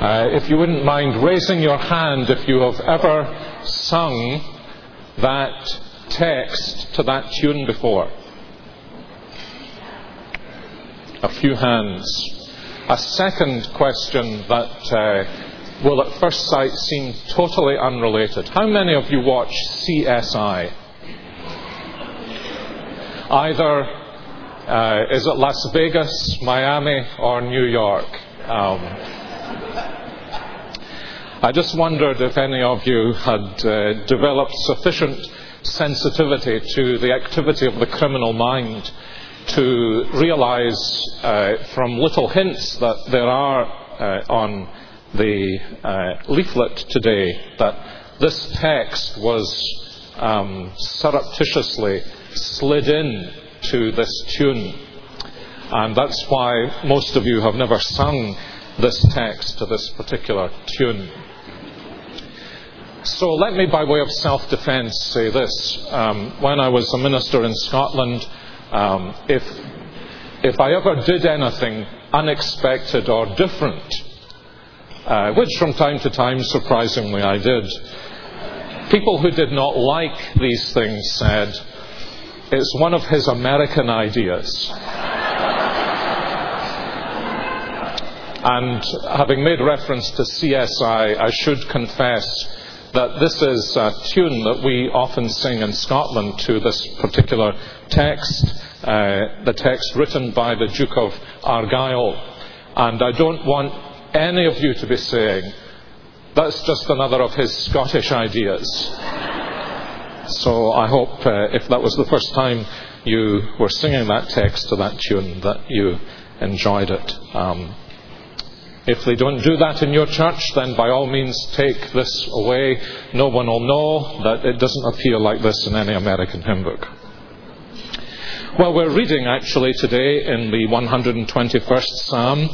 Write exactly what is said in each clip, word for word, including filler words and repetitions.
Uh, if you wouldn't mind raising your hand if you have ever sung that text to that tune before. A few hands. A second question that uh, will at first sight seem totally unrelated. How many of you watch C S I? Either uh, is it Las Vegas, Miami, or New York? Um, I just wondered if any of you had uh, developed sufficient sensitivity to the activity of the criminal mind to realize uh, from little hints that there are uh, on the uh, leaflet today that this text was um, surreptitiously slid in to this tune. And that's why most of you have never sung this text to this particular tune. So let me, by way of self-defense, say this. Um, when I was a minister in Scotland, um, if if I ever did anything unexpected or different, uh, which from time to time, surprisingly, I did, people who did not like these things said, it's one of his American ideas. And having made reference to C S I, I should confess that this is a tune that we often sing in Scotland to this particular text, uh, the text written by the Duke of Argyll. And I don't want any of you to be saying, that's just another of his Scottish ideas. So I hope uh, if that was the first time you were singing that text to that tune, that you enjoyed it. Um, If they don't do that in your church, then by all means take this away. No one will know that it doesn't appear like this in any American hymn book. Well, we're reading actually today in the one hundred twenty-first Psalm,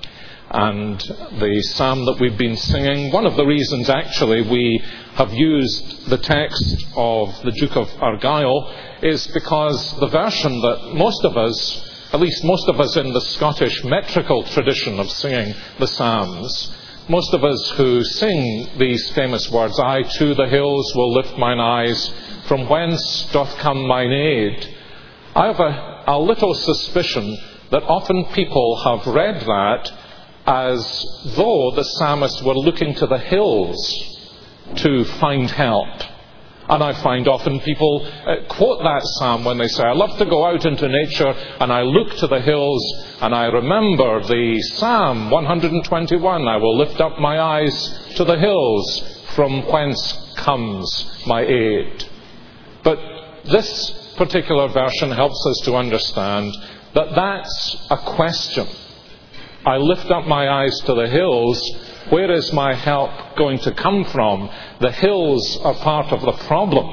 and the psalm that we've been singing. One of the reasons actually we have used the text of the Duke of Argyll is because the version that most of us, at least most of us in the Scottish metrical tradition of singing the Psalms, most of us who sing these famous words, I to the hills will lift mine eyes, from whence doth come mine aid. I have a, a little suspicion that often people have read that as though the psalmist were looking to the hills to find help. And I find often people uh, quote that psalm when they say, I love to go out into nature and I look to the hills and I remember the Psalm one hundred twenty-one, I will lift up my eyes to the hills, from whence comes my aid. But this particular version helps us to understand that that's a question. I lift up my eyes to the hills. Where is my help going to come from? The hills are part of the problem,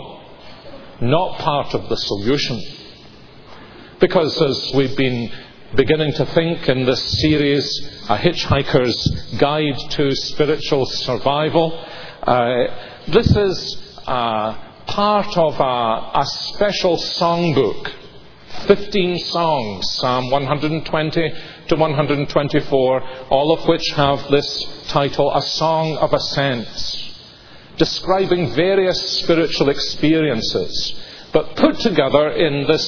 not part of the solution. Because as we've been beginning to think in this series, A Hitchhiker's Guide to Spiritual Survival, uh, this is uh, part of a, a special songbook. Fifteen songs, Psalm one hundred twenty to one hundred twenty-four, all of which have this title, A Song of Ascents, describing various spiritual experiences, but put together in this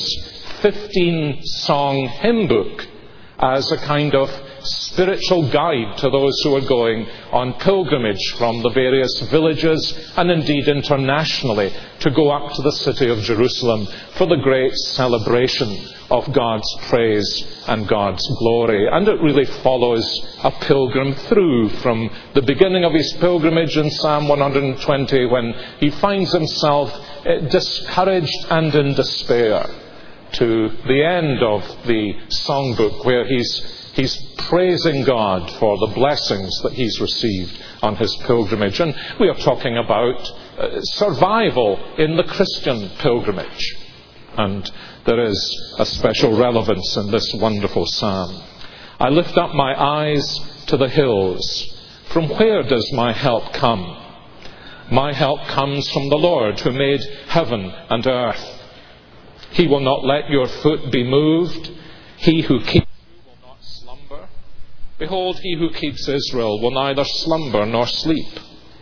fifteen-song hymn book as a kind of spiritual guide to those who are going on pilgrimage from the various villages and indeed internationally to go up to the city of Jerusalem for the great celebration of God's praise and God's glory. And it really follows a pilgrim through from the beginning of his pilgrimage in Psalm one hundred twenty, when he finds himself discouraged and in despair, to the end of the songbook where he's He's praising God for the blessings that he's received on his pilgrimage. And we are talking about uh, survival in the Christian pilgrimage. And there is a special relevance in this wonderful psalm. I lift up my eyes to the hills. From where does my help come? My help comes from the Lord who made heaven and earth. He will not let your foot be moved. He who keeps Behold, he who keeps Israel will neither slumber nor sleep.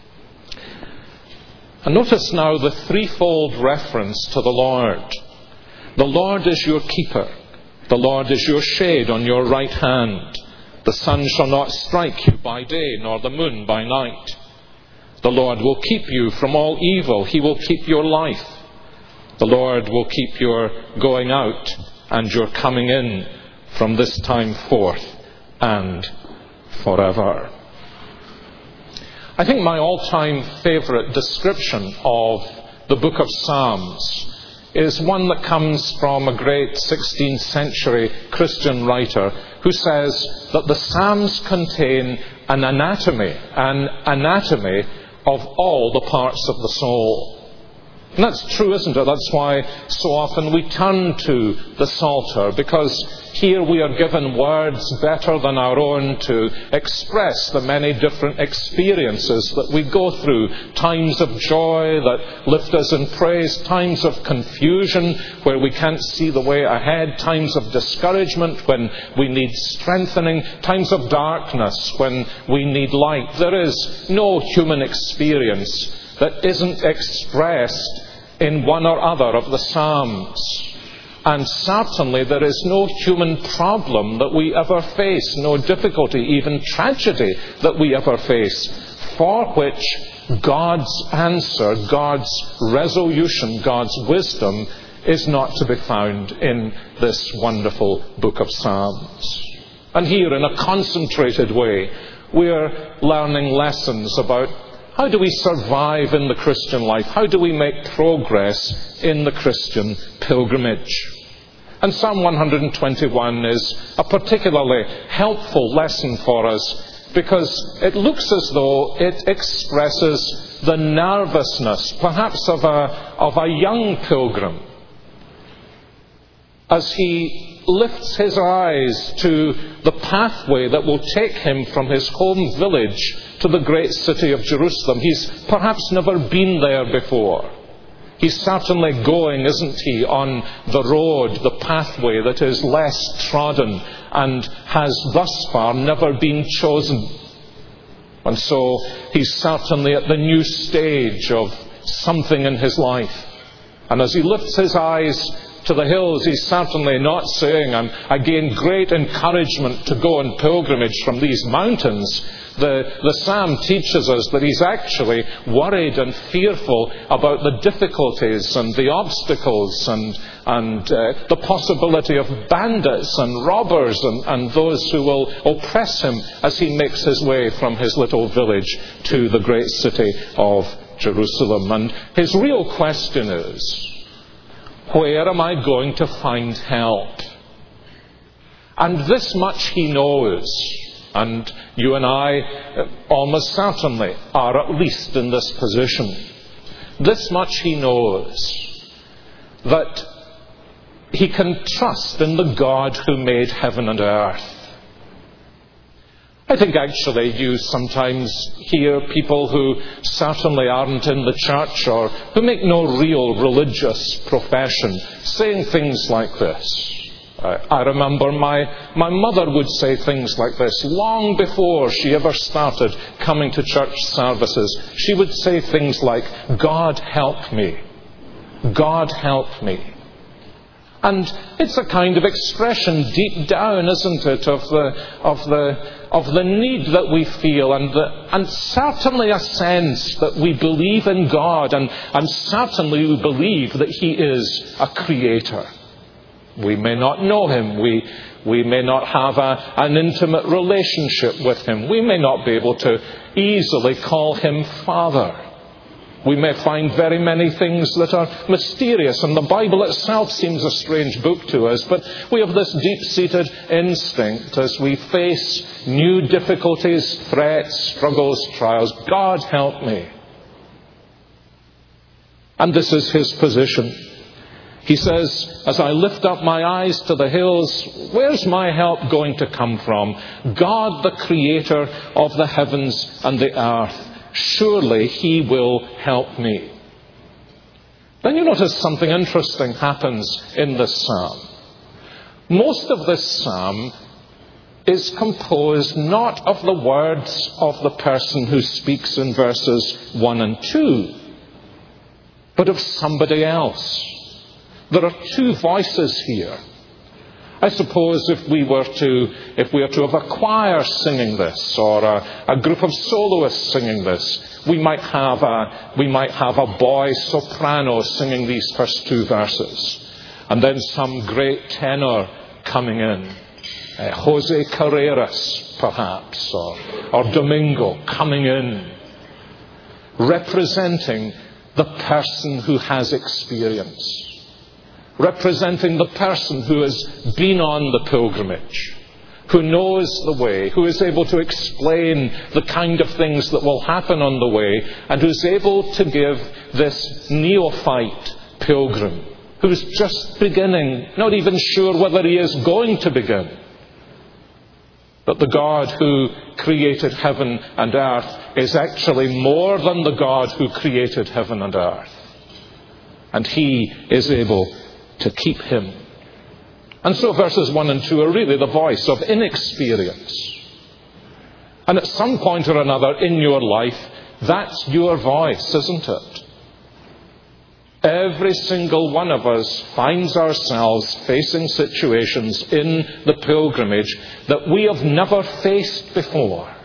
And notice now the threefold reference to the Lord. The Lord is your keeper. The Lord is your shade on your right hand. The sun shall not strike you by day, nor the moon by night. The Lord will keep you from all evil. He will keep your life. The Lord will keep your going out and your coming in from this time forth and forever. I think my all-time favourite description of the book of Psalms is one that comes from a great sixteenth century Christian writer who says that the Psalms contain an anatomy, an anatomy of all the parts of the soul. And that's true, isn't it? That's why so often we turn to the Psalter, because here we are given words better than our own to express the many different experiences that we go through. Times of joy that lift us in praise, times of confusion where we can't see the way ahead, times of discouragement when we need strengthening, times of darkness when we need light. There is no human experience that isn't expressed in one or other of the Psalms. And certainly there is no human problem that we ever face, no difficulty, even tragedy that we ever face, for which God's answer, God's resolution, God's wisdom is not to be found in this wonderful book of Psalms. And here, in a concentrated way, we are learning lessons about how do we survive in the Christian life? How do we make progress in the Christian pilgrimage? And Psalm one twenty-one is a particularly helpful lesson for us because it looks as though it expresses the nervousness, perhaps of a, of a young pilgrim, as he lifts his eyes to the pathway that will take him from his home village to the great city of Jerusalem. He's perhaps never been there before. He's certainly going, isn't he, on the road, the pathway that is less trodden and has thus far never been chosen. And so he's certainly at the new stage of something in his life. And as he lifts his eyes to the hills, he's certainly not saying, I gain great encouragement to go on pilgrimage from these mountains. The, the psalm teaches us that he's actually worried and fearful about the difficulties and the obstacles and, and uh, the possibility of bandits and robbers and, and those who will oppress him as he makes his way from his little village to the great city of Jerusalem. And his real question is, where am I going to find help? And this much he knows. And you and I almost certainly are at least in this position. This much he knows, that he can trust in the God who made heaven and earth. I think actually you sometimes hear people who certainly aren't in the church or who make no real religious profession saying things like this. I remember my, my mother would say things like this long before she ever started coming to church services. She would say things like, God help me. God help me. And it's a kind of expression deep down, isn't it, of the of the of the need that we feel, and the, and certainly a sense that we believe in God, and, and certainly we believe that He is a creator. We may not know Him. We we may not have a, an intimate relationship with Him. We may not be able to easily call Him Father. We may find very many things that are mysterious, and the Bible itself seems a strange book to us, but we have this deep-seated instinct as we face new difficulties, threats, struggles, trials. God help me. And this is his position. He says, as I lift up my eyes to the hills, where's my help going to come from? God, the creator of the heavens and the earth. Surely He will help me. Then you notice something interesting happens in this psalm. Most of this psalm is composed not of the words of the person who speaks in verses one and two, but of somebody else. There are two voices here. I suppose if we were to, if we were to have a choir singing this, or a, a group of soloists singing this, we might have a, we might have a boy soprano singing these first two verses, and then some great tenor coming in, uh, Jose Carreras perhaps, or, or Domingo coming in, representing the person who has experience. Representing the person who has been on the pilgrimage, who knows the way, who is able to explain the kind of things that will happen on the way, and who's able to give this neophyte pilgrim, who's just beginning, not even sure whether he is going to begin, that the God who created heaven and earth is actually more than the God who created heaven and earth. And he is able to keep him. And so verses one and two are really the voice of inexperience. And at some point or another in your life, that's your voice, isn't it? Every single one of us finds ourselves facing situations in the pilgrimage that we have never faced before.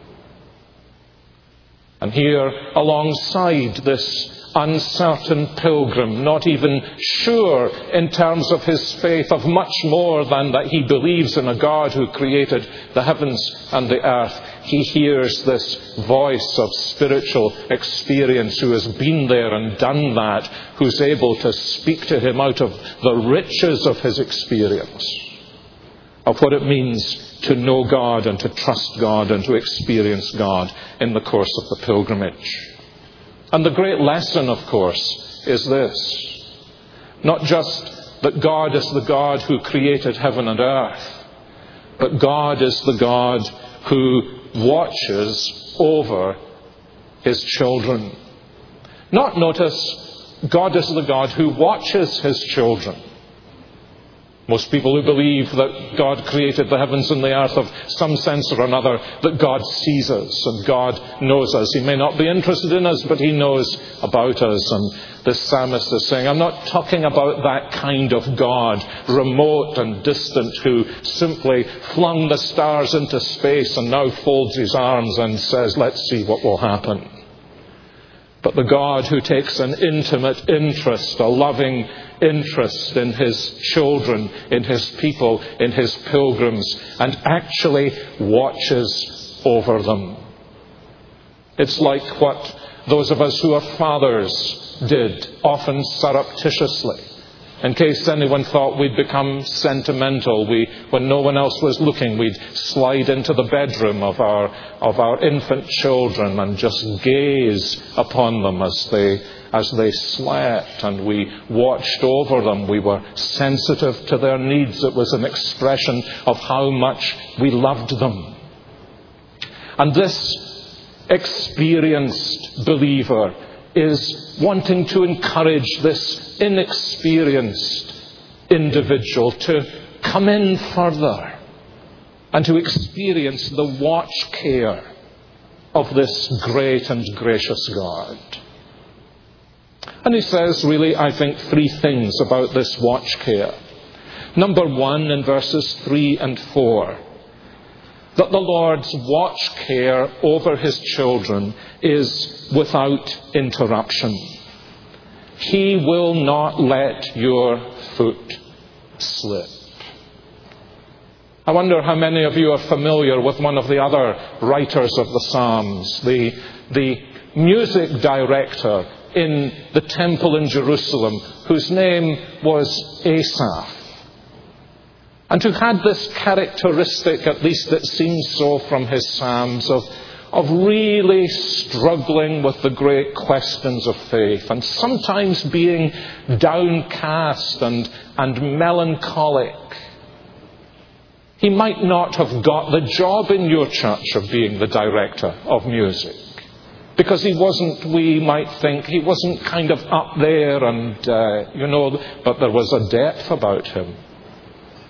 And here, alongside this uncertain pilgrim, not even sure in terms of his faith of much more than that he believes in a God who created the heavens and the earth, he hears this voice of spiritual experience who has been there and done that, who's able to speak to him out of the riches of his experience, of what it means to know God and to trust God and to experience God in the course of the pilgrimage. And the great lesson, of course, is this. Not just that God is the God who created heaven and earth, but God is the God who watches over his children. Not, notice, God is the God who watches his children. Most people who believe that God created the heavens and the earth have some sense or another that God sees us and God knows us. He may not be interested in us, but he knows about us. And the psalmist is saying, I'm not talking about that kind of God, remote and distant, who simply flung the stars into space and now folds his arms and says, let's see what will happen. But the God who takes an intimate interest, a loving interest in his children, in his people, in his pilgrims, and actually watches over them. It's like what those of us who are fathers did, often surreptitiously. In case anyone thought we'd become sentimental, we, when no one else was looking, we'd slide into the bedroom of our of our infant children and just gaze upon them as they as they slept, and we watched over them. We were sensitive to their needs. It was an expression of how much we loved them. And this experienced believer is wanting to encourage this inexperienced individual to come in further and to experience the watch care of this great and gracious God. And he says, really, I think, three things about this watch care. Number one, in verses three and four, that the Lord's watch care over his children is without interruption. He will not let your foot slip. I wonder how many of you are familiar with one of the other writers of the Psalms, the, the music director in the temple in Jerusalem, whose name was Asaph, and who had this characteristic, at least it seems so from his Psalms, of, of really struggling with the great questions of faith, and sometimes being downcast and, and melancholic. He might not have got the job in your church of being the director of music, because he wasn't, we might think, he wasn't kind of up there and, uh, you know, but there was a depth about him.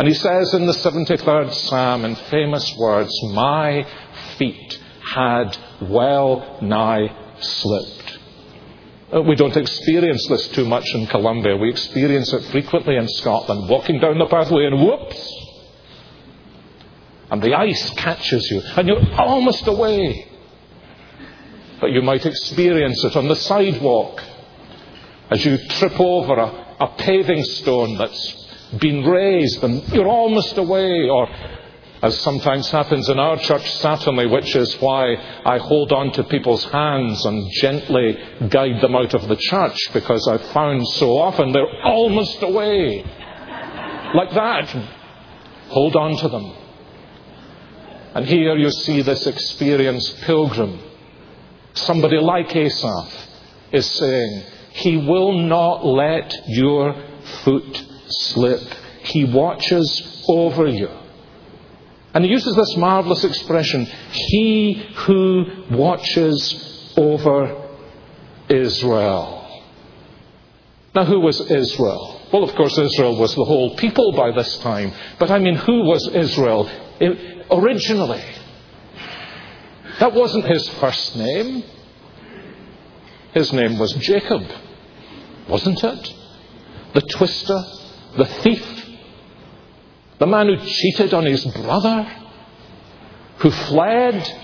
And he says in the seventy-third Psalm in famous words, "My feet had well nigh slipped." We don't experience this too much in Colombia. We experience it frequently in Scotland, walking down the pathway and whoops! And the ice catches you, and you're almost away. But you might experience it on the sidewalk as you trip over a, a paving stone that's been raised and you're almost away. Or, as sometimes happens in our church, certainly, which is why I hold on to people's hands and gently guide them out of the church, because I've found so often they're almost away. Like that. Hold on to them. And here you see this experienced pilgrim. Somebody like Asaph is saying, he will not let your foot slip. He watches over you. And he uses this marvelous expression, he who watches over Israel. Now, who was Israel? Well, of course, Israel was the whole people by this time. But I mean, who was Israel originally? That wasn't his first name. His name was Jacob, wasn't it? The twister, the thief, the man who cheated on his brother, who fled.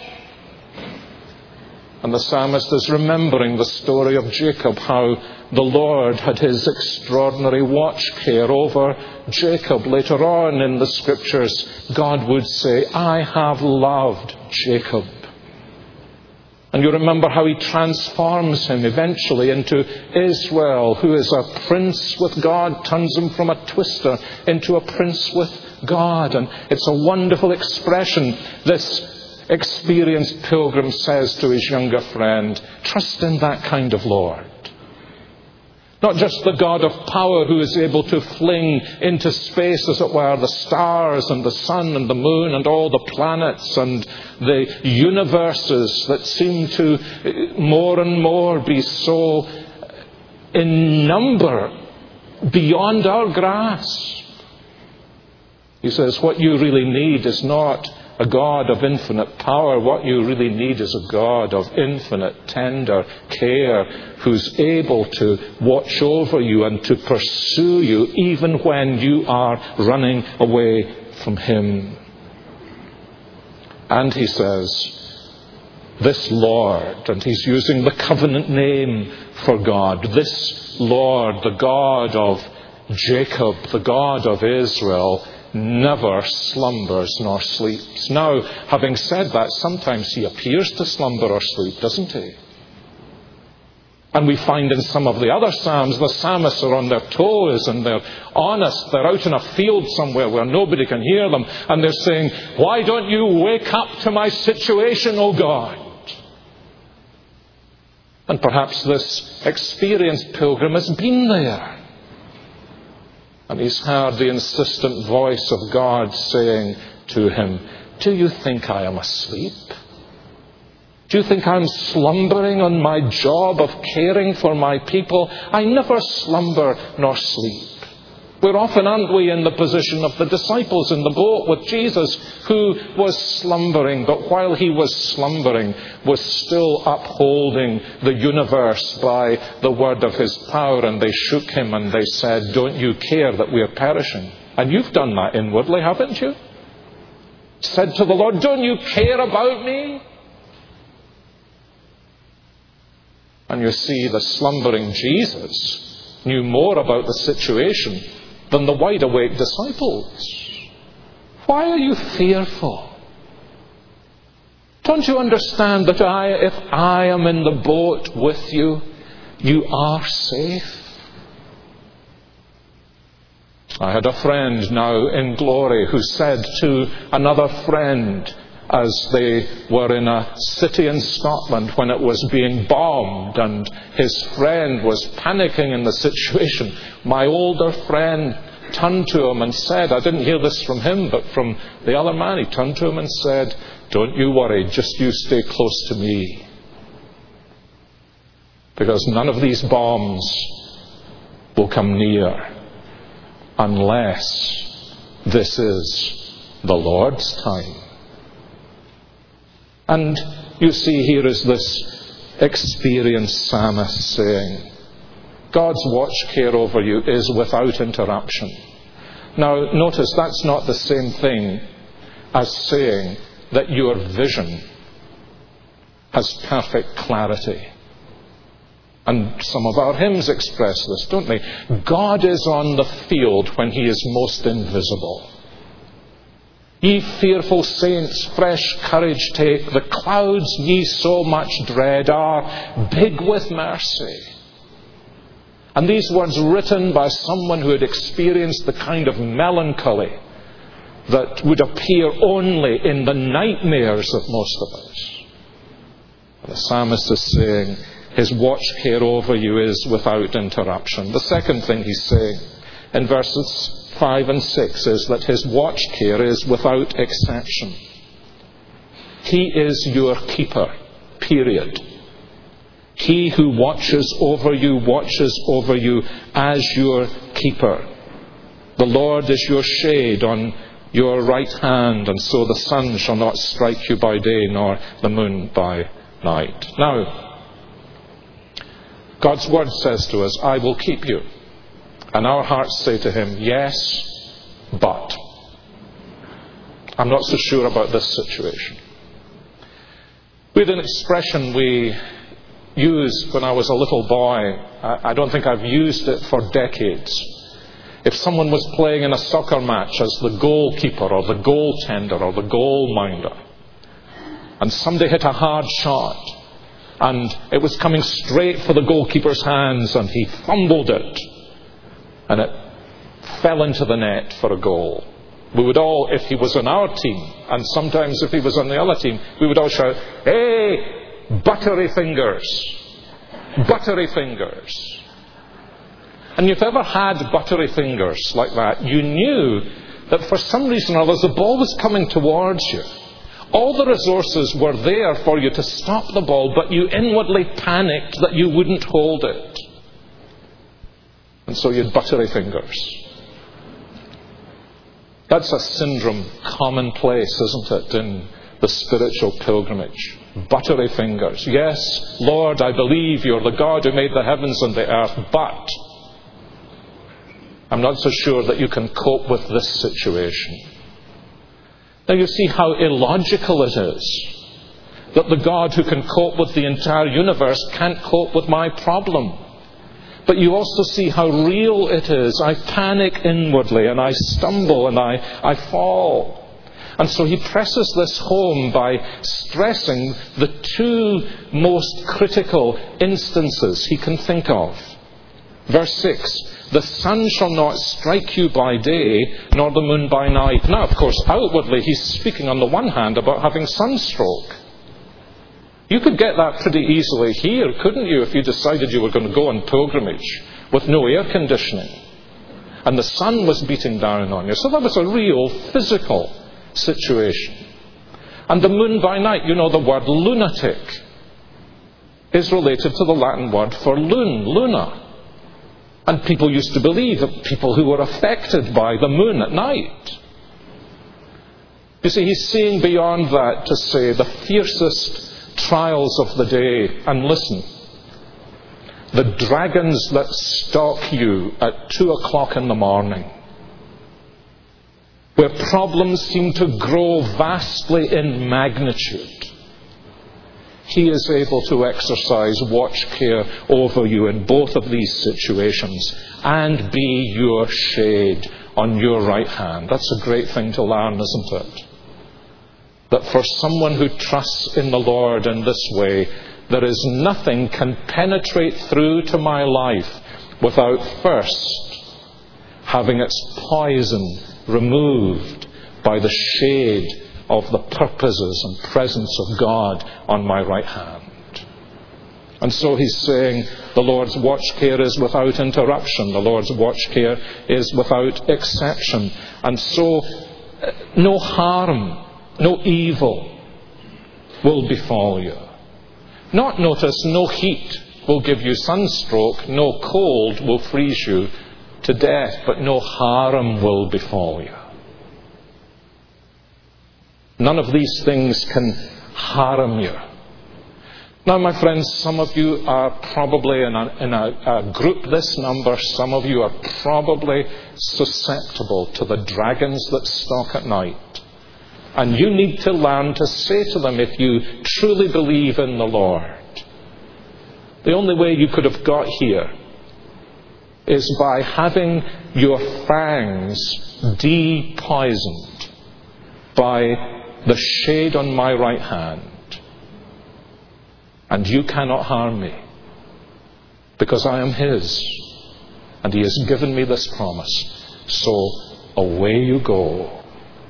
And the psalmist is remembering the story of Jacob, how the Lord had his extraordinary watch care over Jacob. Later on in the scriptures, God would say, I have loved Jacob. And you remember how he transforms him eventually into Israel, who is a prince with God, turns him from a twister into a prince with God. And it's a wonderful expression. This experienced pilgrim says to his younger friend, trust in that kind of Lord. Not just the God of power who is able to fling into space, as it were, the stars and the sun and the moon and all the planets and the universes that seem to more and more be so in number beyond our grasp. He says, what you really need is not a God of infinite power. What you really need is a God of infinite tender care, who's able to watch over you and to pursue you even when you are running away from him. And he says, this Lord, and he's using the covenant name for God, this Lord, the God of Jacob, the God of Israel, never slumbers nor sleeps. Now, having said that, sometimes he appears to slumber or sleep, doesn't he? And we find in some of the other psalms, the psalmists are on their toes and they're honest. They're out in a field somewhere where nobody can hear them. And they're saying, why don't you wake up to my situation, O God? And perhaps this experienced pilgrim has been there. And he's heard the insistent voice of God saying to him, do you think I am asleep? Do you think I'm slumbering on my job of caring for my people? I never slumber nor sleep. We're often, aren't we, in the position of the disciples in the boat with Jesus, who was slumbering, but while he was slumbering, was still upholding the universe by the word of his power. And they shook him and they said, don't you care that we are perishing? And you've done that inwardly, haven't you? Said to the Lord, don't you care about me? And you see, the slumbering Jesus knew more about the situation than the wide-awake disciples. Why are you fearful? Don't you understand that I, if I am in the boat with you, you are safe? I had a friend now in glory who said to another friend, as they were in a city in Scotland when it was being bombed and his friend was panicking in the situation, my older friend turned to him and said, I didn't hear this from him, but from the other man, he turned to him and said, don't you worry, just you stay close to me. Because none of these bombs will come near unless This is the Lord's time. And you see, here is this experienced psalmist saying, God's watch care over you is without interruption. Now, notice that's not the same thing as saying that your vision has perfect clarity. And some of our hymns express this, don't they? God is on the field when he is most invisible. Ye fearful saints, fresh courage take. The clouds ye so much dread are big with mercy. And these words written by someone who had experienced the kind of melancholy that would appear only in the nightmares of most of us. And the psalmist is saying, his watch care over you is without interruption. The second thing he's saying in verses five and six is that his watch care is without exception. He is your keeper, period. He who watches over you, watches over you as your keeper. The Lord is your shade on your right hand, and so the sun shall not strike you by day, nor the moon by night. Now, God's word says to us, I will keep you. And our hearts say to him, yes, but. I'm not so sure about this situation. We had an expression we used when I was a little boy. I don't think I've used it for decades. If someone was playing in a soccer match as the goalkeeper or the goaltender or the goal minder, and somebody hit a hard shot, and it was coming straight for the goalkeeper's hands, and he fumbled it, and it fell into the net for a goal. We would all, if he was on our team, and sometimes if he was on the other team, we would all shout, hey, buttery fingers, buttery fingers. And if you've ever had buttery fingers like that, you knew that for some reason or other, the ball was coming towards you. All the resources were there for you to stop the ball, but you inwardly panicked that you wouldn't hold it. And so you had buttery fingers. That's a syndrome commonplace, isn't it, in the spiritual pilgrimage? Buttery fingers. Yes, Lord, I believe you're the God who made the heavens and the earth, but I'm not so sure that you can cope with this situation. Now you see how illogical it is that the God who can cope with the entire universe can't cope with my problem. But you also see how real it is. I panic inwardly and I stumble and I, I fall. And so he presses this home by stressing the two most critical instances he can think of. Verse six, the sun shall not strike you by day, nor the moon by night. Now, of course, outwardly he's speaking on the one hand about having sunstroke. You could get that pretty easily here, couldn't you, if you decided you were going to go on pilgrimage with no air conditioning and the sun was beating down on you. So that was a real physical situation. And the moon by night, you know, the word lunatic is related to the Latin word for lune, luna. And people used to believe that people who were affected by the moon at night. You see, he's seeing beyond that to say the fiercest trials of the day. And listen, the dragons that stalk you at two o'clock in the morning, where problems seem to grow vastly in magnitude, he is able to exercise watch care over you in both of these situations and be your shade on your right hand. That's a great thing to learn, isn't it? That for someone who trusts in the Lord in this way, there is nothing can penetrate through to my life without first having its poison removed by the shade of the purposes and presence of God on my right hand. And so he's saying the Lord's watch care is without interruption. The Lord's watch care is without exception. And so uh, no harm, no evil will befall you. Not, notice, no heat will give you sunstroke, no cold will freeze you to death, but no harm will befall you. None of these things can harm you. Now, my friends, some of you are probably in a, in a, a group this number, some of you are probably susceptible to the dragons that stalk at night. And you need to learn to say to them, if you truly believe in the Lord, the only way you could have got here is by having your fangs de-poisoned by the shade on my right hand. And you cannot harm me, because I am His, and He has given me this promise. So away you go.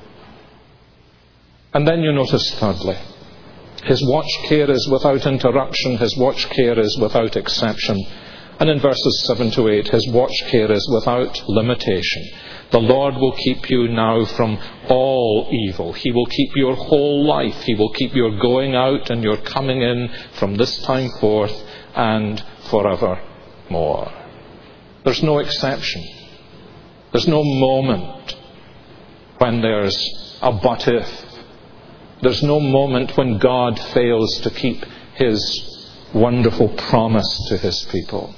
And then you notice thirdly, His watch care is without interruption, His watch care is without exception. And in verses seven to eight, His watch care is without limitation. The Lord will keep you now from all evil. He will keep your whole life. He will keep your going out and your coming in from this time forth and forevermore. There's no exception. There's no moment when there's a but if. There's no moment when God fails to keep His wonderful promise to His people.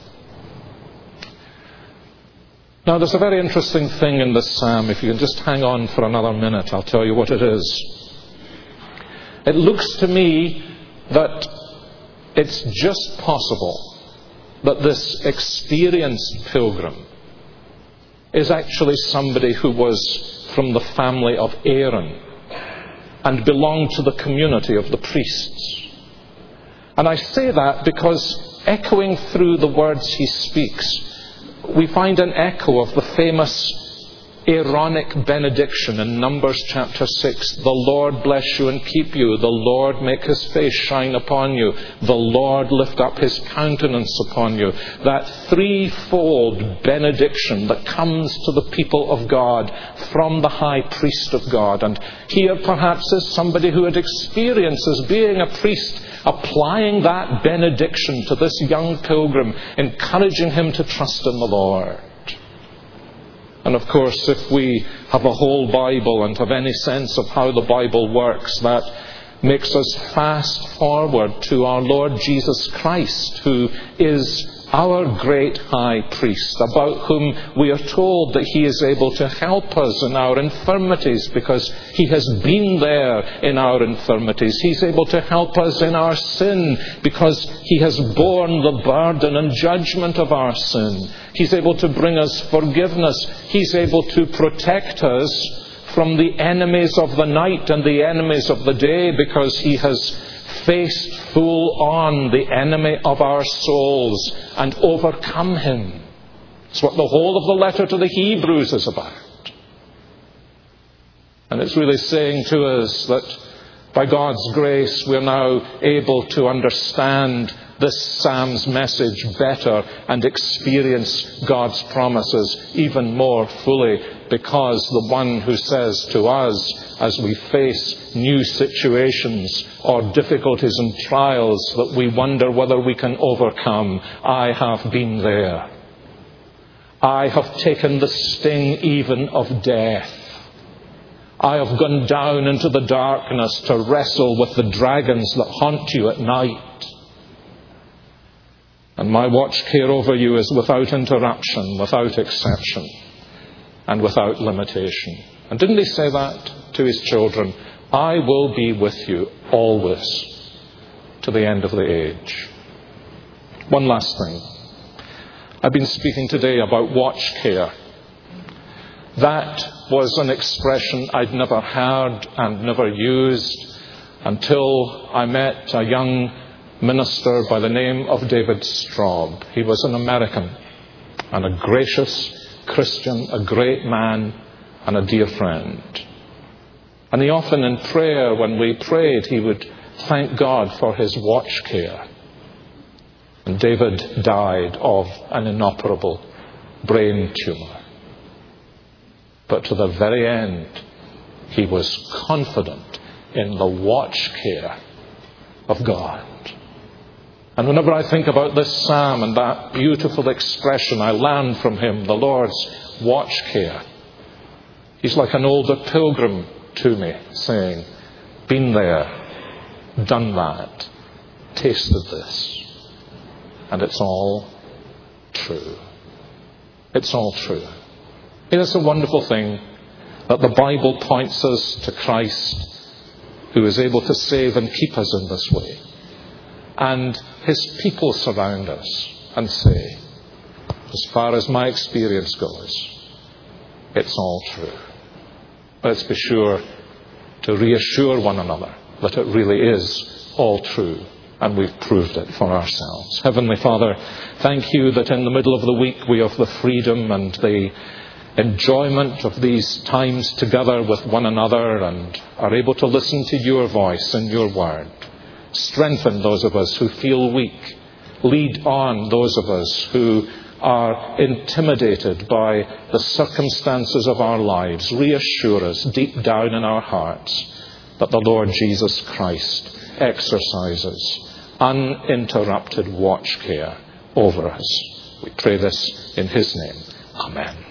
Now, there's a very interesting thing in this psalm. If you can just hang on for another minute, I'll tell you what it is. It looks to me that it's just possible that this experienced pilgrim is actually somebody who was from the family of Aaron and belonged to the community of the priests. And I say that because echoing through the words he speaks, we find an echo of the famous Aaronic benediction in Numbers chapter six. The Lord bless you and keep you. The Lord make His face shine upon you. The Lord lift up His countenance upon you. That threefold benediction that comes to the people of God from the high priest of God. And here perhaps is somebody who had experiences being a priest, applying that benediction to this young pilgrim, encouraging him to trust in the Lord. And of course, if we have a whole Bible and have any sense of how the Bible works, that makes us fast forward to our Lord Jesus Christ, who is our great high priest, about whom we are told that He is able to help us in our infirmities because He has been there in our infirmities. He's able to help us in our sin because He has borne the burden and judgment of our sin. He's able to bring us forgiveness. He's able to protect us from the enemies of the night and the enemies of the day, because He has faced full on the enemy of our souls and overcome him. It's what the whole of the letter to the Hebrews is about. And it's really saying to us that by God's grace we're now able to understand this psalm's message better and experience God's promises even more fully, because the one who says to us as we face new situations or difficulties and trials that we wonder whether we can overcome, I have been there. I have taken the sting even of death. I have gone down into the darkness to wrestle with the dragons that haunt you at night. And my watch care over you is without interruption, without exception, and without limitation. And didn't He say that to His children? I will be with you always to the end of the age. One last thing. I've been speaking today about watch care. That was an expression I'd never heard and never used until I met a young minister by the name of David Straub. He was an American and a gracious Christian, a great man and a dear friend. And he often in prayer, when we prayed, he would thank God for his watch care. And David died of an inoperable brain tumour. But to the very end, he was confident in the watch care of God. And whenever I think about this psalm and that beautiful expression I learned from him, the Lord's watch care, he's like an older pilgrim to me, saying, been there, done that, tasted this, and it's all true. It's all true. It is a wonderful thing that the Bible points us to Christ, who is able to save and keep us in this way. And his people surround us and say, as far as my experience goes, it's all true. Let's be sure to reassure one another that it really is all true, and we've proved it for ourselves. Heavenly Father, thank you that in the middle of the week we have the freedom and the enjoyment of these times together with one another and are able to listen to your voice and your word. Strengthen those of us who feel weak. Lead on those of us who are intimidated by the circumstances of our lives. Reassure us deep down in our hearts that the Lord Jesus Christ exercises uninterrupted watch care over us. We pray this in his name. Amen.